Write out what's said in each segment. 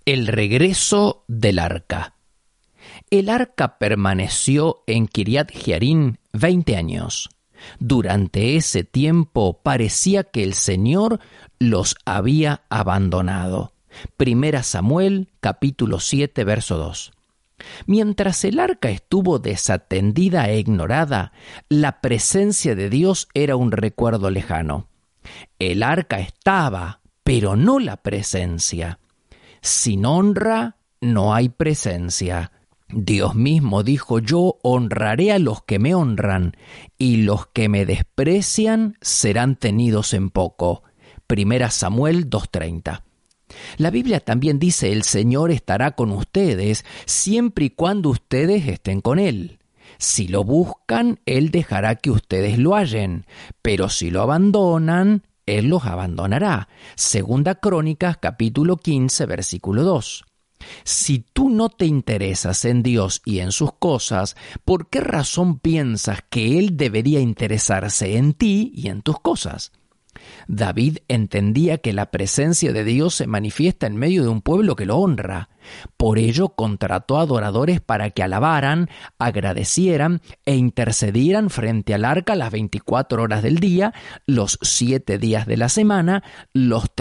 El regreso del arca. El arca permaneció en Kiriat Jearim 20 años. Durante ese tiempo parecía que el Señor los había abandonado. Primera Samuel, capítulo 7, verso 2. Mientras el arca estuvo desatendida e ignorada, la presencia de Dios era un recuerdo lejano. El arca estaba, pero no la presencia. Sin honra no hay presencia. Dios mismo dijo: yo honraré a los que me honran, y los que me desprecian serán tenidos en poco. Primera Samuel 2:30. La Biblia también dice: el Señor estará con ustedes siempre y cuando ustedes estén con Él. Si lo buscan, Él dejará que ustedes lo hallen, pero si lo abandonan, Él los abandonará. Segunda Crónicas, capítulo 15, versículo 2. Si tú no te interesas en Dios y en sus cosas, ¿por qué razón piensas que Él debería interesarse en ti y en tus cosas? David entendía que la presencia de Dios se manifiesta en medio de un pueblo que lo honra. Por ello contrató adoradores para que alabaran, agradecieran e intercedieran frente al arca las 24 horas del día, los 7 días de la semana, los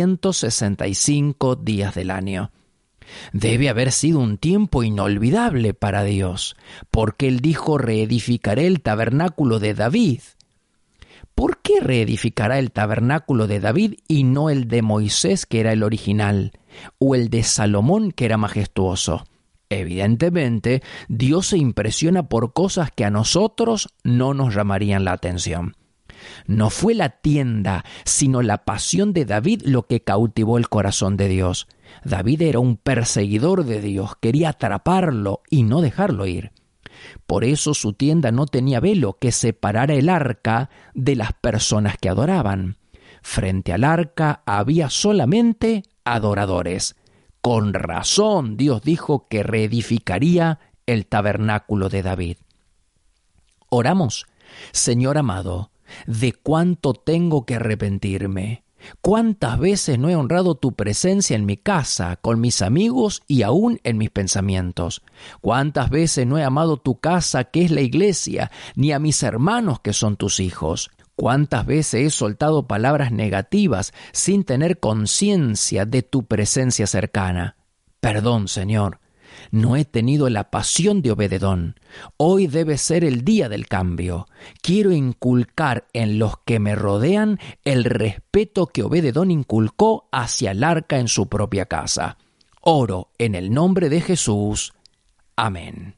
365 días del año. Debe haber sido un tiempo inolvidable para Dios, porque Él dijo: reedificaré el tabernáculo de David. ¿Por qué reedificará el tabernáculo de David y no el de Moisés, que era el original, o el de Salomón, que era majestuoso? Evidentemente, Dios se impresiona por cosas que a nosotros no nos llamarían la atención. No fue la tienda, sino la pasión de David lo que cautivó el corazón de Dios. David era un perseguidor de Dios, quería atraparlo y no dejarlo ir. Por eso su tienda no tenía velo que separara el arca de las personas que adoraban. Frente al arca había solamente adoradores. Con razón Dios dijo que reedificaría el tabernáculo de David. Oramos. Señor amado, ¿de cuánto tengo que arrepentirme? ¿Cuántas veces no he honrado tu presencia en mi casa, con mis amigos y aún en mis pensamientos? ¿Cuántas veces no he amado tu casa, que es la iglesia, ni a mis hermanos, que son tus hijos? ¿Cuántas veces he soltado palabras negativas sin tener conciencia de tu presencia cercana? Perdón, Señor. No he tenido la pasión de Obededón. Hoy debe ser el día del cambio. Quiero inculcar en los que me rodean el respeto que Obededón inculcó hacia el arca en su propia casa. Oro en el nombre de Jesús. Amén.